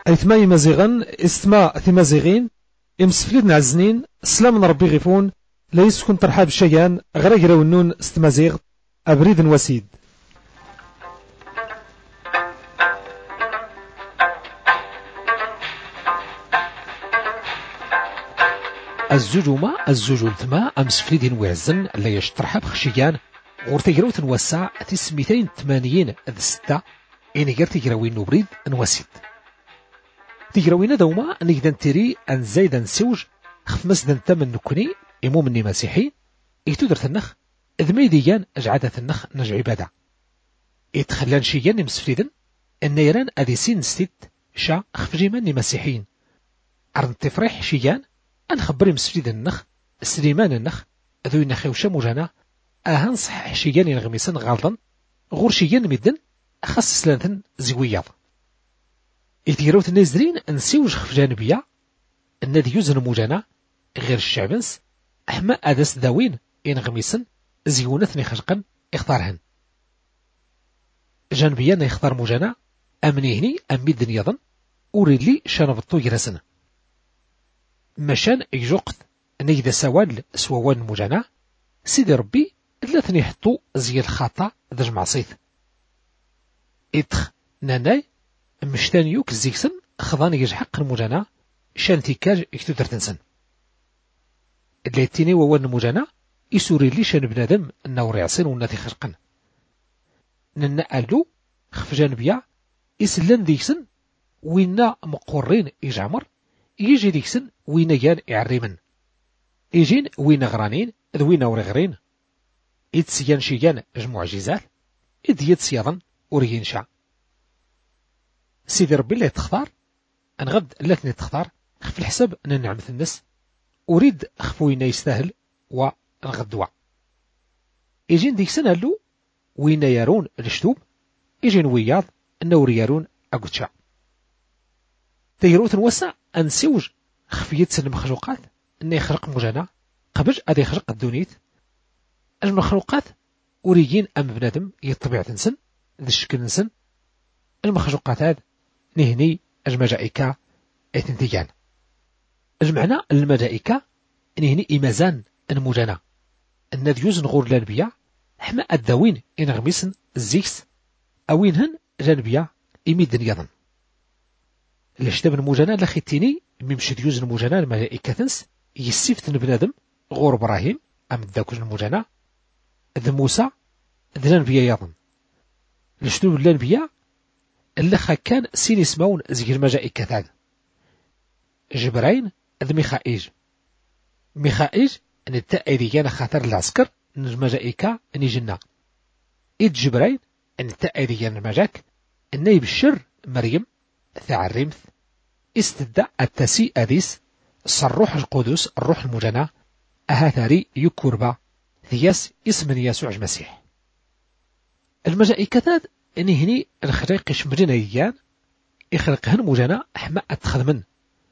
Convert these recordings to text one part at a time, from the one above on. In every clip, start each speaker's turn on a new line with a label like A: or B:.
A: أيثما مزيغن استما ثمازيغين إمسفليد نعزنين سلام ربي غيفون لا يسكن ترحاب الشيان غير ونون استمازيغ أبريد وسيد. الزوج ثما أمسفليد وعزن لا يشترحاب خشيان غور تجروت نوسع تسميتين 80 ستة إني غير تجروين نبريد نوسيد تجروين دوما نقدر تري أن زايد نسوج خف مسدن تمن نكوني إمو مني مسيحي إتودر النخ ذميديان أجعادة النخ نجع عبادة إتخلان شيان مسفريدن أن يران أدي سين ستيت شا خف جيماني مسيحيين أرن تفريح شيان أن خبري مسفريدن النخ سليمان النخ ذو ينخيو شاموجانا أهان صح شيان ينغميسن غالضا غور شيان مدن أخص سلانثن زيوياض إتيروت النازرين نسيوج خف جانبية النادي يوزن موجانا غير الشعبنس أحما أدس داوين ينغميسن زيونثني خشقا اختارهن جانبيا يختار موجانا أمني هني أميدن يظن أريد لي شانبطو يرسن مشان يجوقت نيدا سوال سووان موجانا سيدي ربي ثلاثني حطو زي الخطا ذا معصيث إتخ ناناي مشتان يوك زيكسن خضاني يجحق المجانا شانتي كاج يكتودر تنسن الليتيني ووان المجانا يسوري لي شان بنادم النور يعصين وناتي خرقن ننقلو خف جانبيا يسلن ديكسن وينا مقرين يجعمر يجي ديكسن وينا يان يعريمن يجين وينا غرانين ذوينا ورغرين يتسيان شيان جموع جيزات يديت سياضا ورينشا سيدي ربي اللي تختار أنغد اللي تختار خف الحساب أن نعمة الناس أريد خفوينا يستاهل ونغدوا يجين ديك سنة له وين يارون الشتوب يجين وياض النور يارون أقوتشا تيروت نوسع أنسيوج خفية سن المخلوقات أن يخرق مجانا قبل أدي يخرق الدونيت المخلوقات أريين أم بنادم يطبع تنسن ذي الشكل نسن المخلوقات هذا نهني الملائكة اثنتيان المعنى الملائكة نهني إمازان المجانا النذ يوزن غور الأنبياء حما الداوين إن غميسن الزيكس أوينهن الأنبياء إميدن يظن الاشتاب المجانا لخيتيني ممشد يوزن المجانا الملائكة تنس يسيفت بنادم غور إبراهيم أم الداكوز المجانا ذا موسى ذا الأنبياء يظن الاشتاب الأنبياء اللخا كان سين يسمون زي الملائكة تاعد جبرائيل ذ ميخائيل ان التأيديان خاطر العسكر ان الملائكة ان جنة إد جبرائيل ان التأيديان المجاك ان يبشر مريم ثاع الرمث استدى التسي أديس الروح القدس الروح المجنى أهاثاري يكوربا ثياس اسم يسوع المسيح الملائكة إن هني الخريق يشمرين أيان يخلقهن مجانا أحماء أتخذمن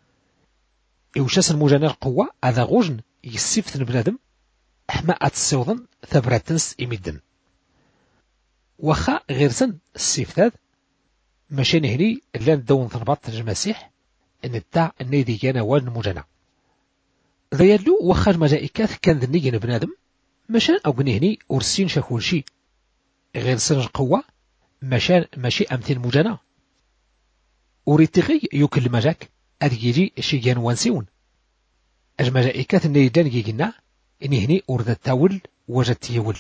A: يوشاس المجانا القوة هذا غوجن يسيفتن بنادم أحماء أتسوضن ثبراتنس إميدن وخا غيرسن السيفتاد ماشين هني اللان دون ثنبات المسيح إن التاع النيدي كان والن مجانا ذا يدلو وخا الملائكات كان ذنيين بنادم ماشان أو هني أرسين شاكول شي غيرسن القوة ماشي أمثل مجانا وريتغي يوكل مجاك أديجي شيان وانسيون الملائكات النيدان يجينا إني هني أرد التاول وجدت يول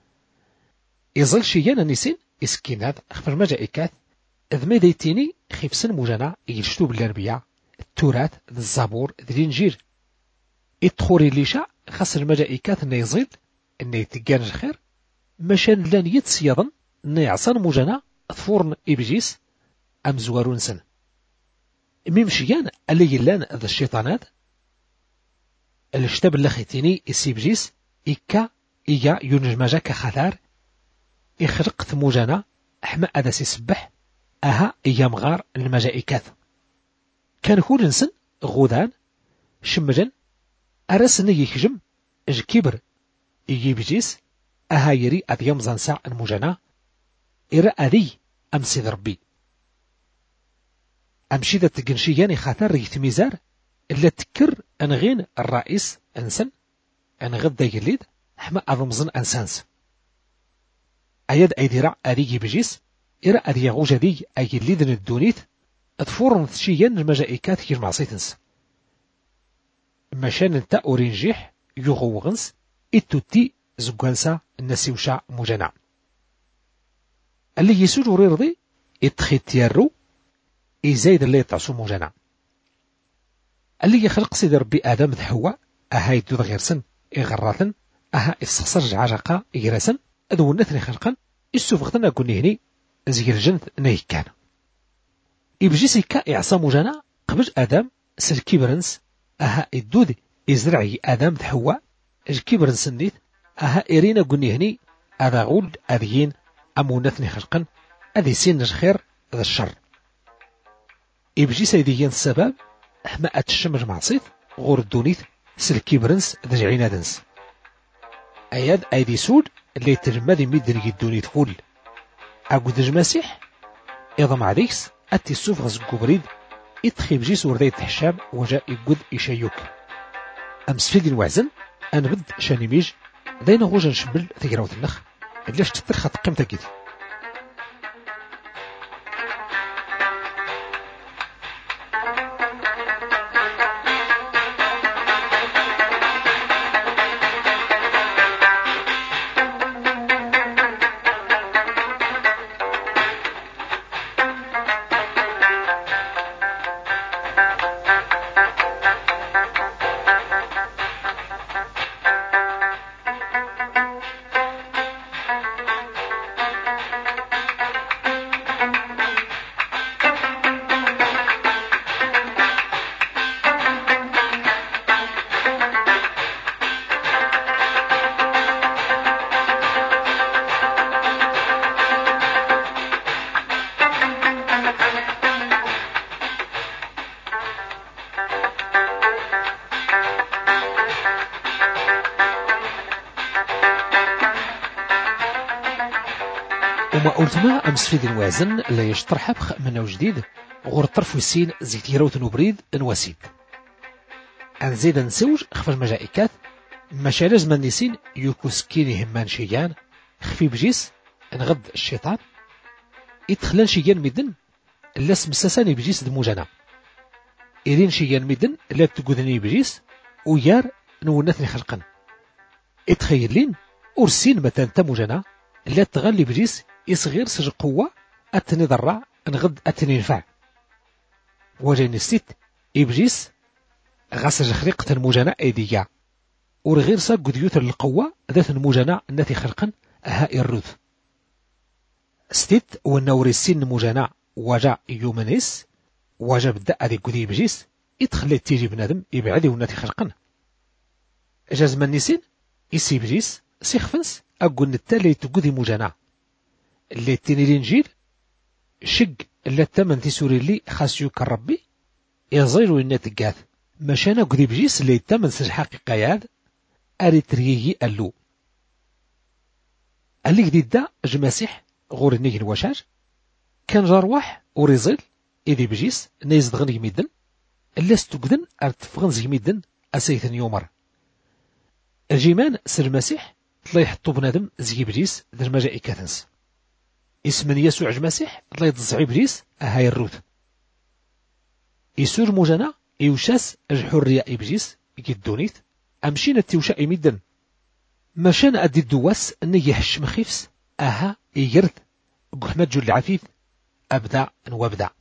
A: يظل شيان النسين إسكينات أخفر الملائكات إذ ما ديتيني خفسن مجانا يجلشتو بالأنبياء التورات الزبور الإنجيل إدخوري ليشا خاص الملائكات إني يزيد إني يتقان الخير مشان لان يتسيضن نيعصن مجانا ثفورن إبجيس أم زوارون سن ميمشيان اللي يلان ذا الشيطانات الاشتاب اللخيتيني إسيبجيس إكا إيا ينجمجا كخثار إخرقت مجانا أحما أدس يسبح أها إيا مغار الملائكات كان هو نسن غودان شمجن أرسني يخجم كبر إيبجيس أها يري أديم زنسا المجانا إرى أذي أمسي ربي أمشي ذا تقنشيان خاطر يتميزار إلا تكر أنغين الرئيس أنسن أنغد دا يليد حما أضمزن أنسانس أياد أيديرا أريجي بجيس إرا أدي يغوج دي أي يليدن الدونيت أتفورن تشيان المجائكات كير معصيتنس مشان انتا أورينجيح يغوغنس إتوتي زقوانسا النسيوشا مجانا اللي يسوج وريرضي إتخيتيارو إزايد اللي يطعسو مجانا اللي يخلق سيد ربي آدم ذحوا أها يدود غيرسن إغراثن أها إفسخسر عجقا إغراسن أدو النثني خلقا إسوفغتنا قلني هني زير الجنث نيكان إبجيسي كا إعصى مجانا قبل آدم سلكي برنس أها الدود إزرعي آدم ذحوا إجكي برنس النيث أها إرينا قلني هني أذا غول أذيين أمو نثني خلقا أذي سين الخير ذا الشر إبجيسي ديان السبب حما أتشمر معصيت غور الدونيت سلكي برنس ذجعين دنس أياد أيدي سود اللي تجمد مدن الدونيت فول أقود المسيح إذا معديكس أتي السوف غزقو بريد إتخيب جيس ورديت حشام وجاء يقود إشيوك أمس فيدي الوعزن أنا بد شانيميج داينا غوجا نشبل ثقراوت النخ اللي اشتترخة قيمتا كيدي وما قلتما أمس في الوازن لا يشطرح بخ منه جديد غور طرف وسين زيت يروت نبريد نواسيد أنزيد نسوج خف المجائكات مشا لازم النسين يكوسكيني همان شيان خفي بجيس نغد الشيطان يتخلن شيان مدن لا سمسساني بجيس دموجانا إذن شيان مدن لا تقودني بجيس ويار نونثني خلقا اتخيلين أرسين متان تموجانا لا تغلي بجيس يصغير سج قوة أتني ضرع نغد أتني نفع وجاني الست إبجيس غسج خريقة المجانا أيديا ورغير ساق ديوتر القوة ذات المجانا التي خلقا أها الرث ستيت والنوري السن مجانا وجا يومنيس وجا بدا أذي قدي بجيس يتخلي تيجي بنادم يبعدي ونتي خلقا جازم النسين يسي بجيس سيخفنس أقول التالي تقدي مجانا اللي تيني الانجيل شق اللي التمن تسوري لي خاص كربي يزير وين تقاث مشانا قدي بجيس اللي التمن سج حقيقة ياد أريتريي ألو اللي جديد دا جماسيح غور النيجي الوشاج كان جارواح وريزيل إذي بجيس نيزد غني ميدن اللي استقدن أرتفغن زي ميدن أسيثن يومر الجيمان سر المسيح الله يحطو بنادم زي بجيس ذا المجائكة تنس اسم يسوع المسيح الله يتزعي بجيس هاي الروت يسور مجانا يوشاس الحرية إبجيس يدونيت أمشينا التوشاء ميدن مشان أدي الدواس أني يحش مخيفس أها يجرد قحمد جو العفيف أبدع وابدع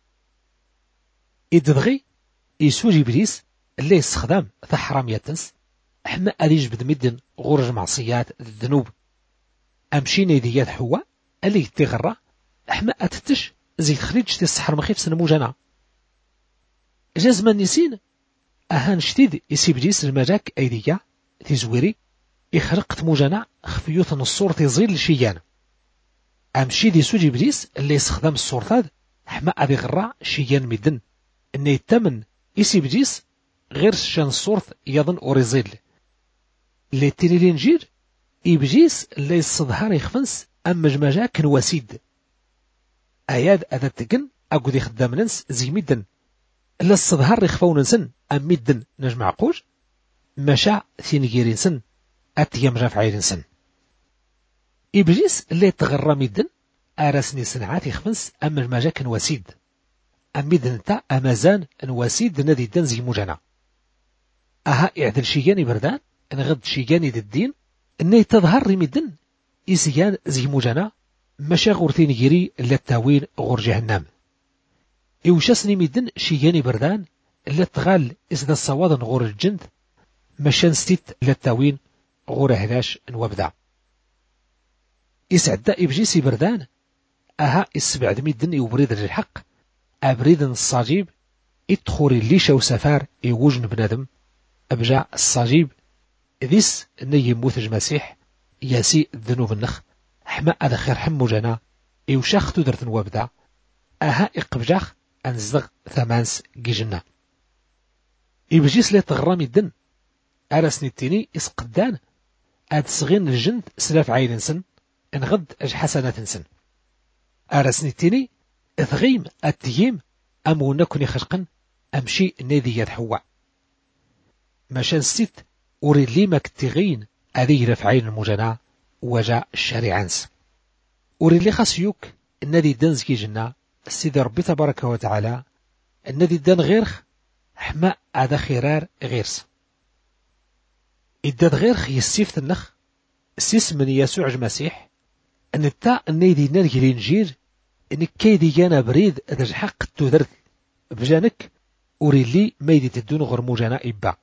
A: إدغي يسوج إبليس اللي يستخدم ثحرام يتنس حما أدي يجبد ميدن غور المعصيات الذنوب أمشينا يديات حوا اللي يتغرى حما أتتش زي تخريج تسحر مخيفس نموجانا جازما نسين أهان شديد يسيبليس المجاك أيديا تزويري يخرقت موجانا خفيوت الصور تزيل لشيان أمشي دي سوجي بليس اللي يستخدم الصورتاد حما أبي غرا شيان مدن إن يتمن يسيبليس غير شان الصورت يظن أوريزيل اللي تيري الإنجيل إبجيس اللي يصدهار يخفنس أما جمجاك نواسيد أياد أذا تقن أقودي خدام ننس زي ميدن إلا الصظهر يخفون نسن أم ميدن نجمع قوج مشاع ثينيجيري نسن أتيام رافعي نسن إبليس اللي تغرى ميدن أرسني سنعات يخفنس أم المجاك نواسيد أم ميدن تا أمازان نواسيد نادي دن زي مجانا أها إعدل شيغاني بردان نغد شيغاني الدين إني تظهر رميدن إسيان زي مجانا مشا غورتين جيري للتاوين غور جهنم إوشاسني ميدن شيغاني بردان اللي تغال إسدا الصواد غور الجند مشا نستيت للتاوين غور هداش نوابدا إسعدا إبجيسي بردان أها إسبعد ميدن يبريد الحق أبريد الصاجيب إدخوري الليشة وسفار يوجن بنادم أبجع الصاجيب ذيس ني موثج مسيح ياسي الذنوب النخ حما هذا خير حمو جنا إوشاخ تدرت وابدا أها إقبجاخ أنزغ ثمانس جيجنا إبجيس لي تغرامي الدن أرسني التيني إسقدان أد صغين الجند سلاف عين سن انغد أج حسنات سن أرسني التيني إثغيم التييم أمو نكوني خشقن أمشي نادي حوا مشان ست أريد لي مكتغين أذي رفعين المجنى وجاء الشريعنس أريد لي خاصيوك النادي دان زكي جنة السيد ربي تبارك وتعالى النادي دان غيرخ حما هذا خيرار غيرس إداد غيرخ يسيفت النخ سيس من يسوع المسيح أن التا النادي نالك الإنجيل إنك كيدي جانا بريد أدج حق تدرت بجانك أريد لي ميدي تدون غير مجنى إبا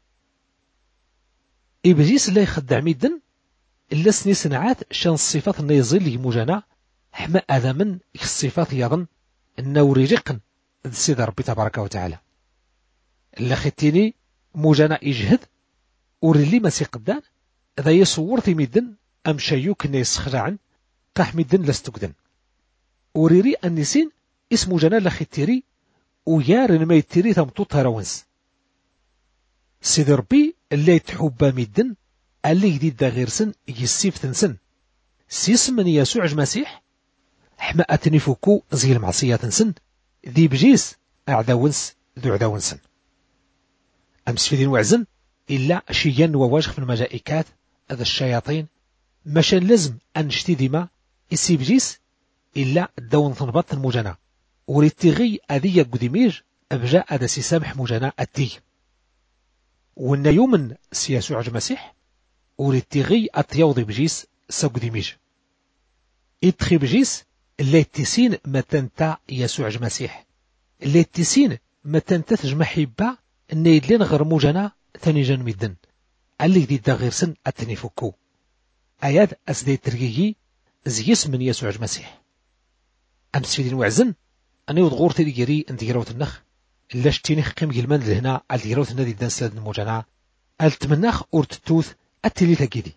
A: إبليس لا يخدع ميدن إلا سني سنعات شان الصفات النيزيل لي مجانا حما هذا من الصفات يظن أنه رجقن السيد ربي تبارك وتعالى إلا ختيني مجانا يجهد ورلي ما سيقدان إذا يصورتي ميدن أم شيوك نيسخرعن قاح ميدن لستقدن وريري النسين اسم مجانا لختيري ويارن ما يتيري تمطوطها روانس سيد ربي اللي يتحبى ميدن اللي جديد دا غير سن يسيف تنسن سيسم من يسوع المسيح حما أتنفوكو زي المعصية تنسن ذي بجيس أعداونس ذو عداونسن أمس في دين وعزن إلا شيان وواجخ في الملائكات هذا الشياطين مشان لازم أنشتي ديما إسي بجيس إلا دون ثنبط المجانا وريتغي أذية قديميج أبجاء هذا سيسامح مجانا أتي وإن يومن سيسوع المسيح وريتغي أتيوضي بجيس ساقديميج إدخي بجيس اللي تسين متنتا يسوع المسيح اللي تسين متنتا تجمع حبا إن يدلين غير مجانا ثاني جان ميدن اللي دي دا غير سن أتنفكو آيات أسدي ترقيي زيس من يسوع المسيح أمس في دين وعزن أني وضغور تلقيري أنت جراوت النخ إلا شتيني خقيم جلمان لهنا على جراوت النادي دان سلاد المجانا التمناخ أورت التوث التلي تاكيدي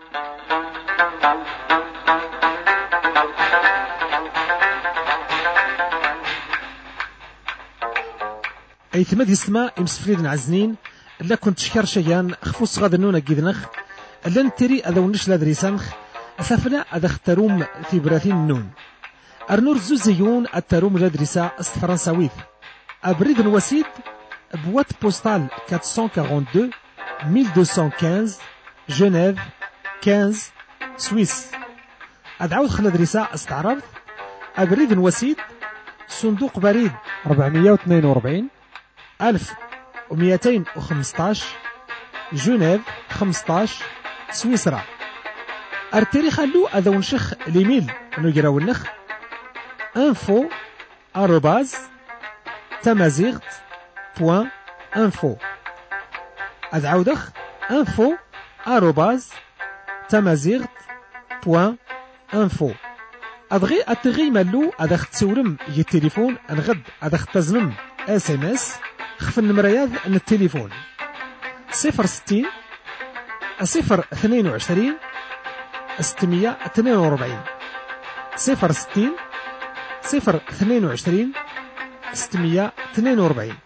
A: أي ثماد يسمى إمسفريد عزنين إلا كنت شكر شيان خفوص غاد النونة جيدنخ إلا نتري أذا ونش لادريسانخ أسافنا أذا اختاروم في براثين النون أرنور زوزيون التاروم لادريسا فرنساويث أبريد الوسيد بوات بوستال 442 1215 جنيف 15 سويس أدعوت خلال رساء استعرض أبريد الوسيد صندوق بريد 442 1215 جنيف 15 سويسرا أرتري خلو أذا ونشخ ليميل نجراو النخ info @tamazight.info أدعودخ info @tamazight.info أدغي أتغي مالو أدخ تسورم التليفون أنغد أدخ تزنم SMS خف النمرياض من التليفون 060 022 642 060 022 642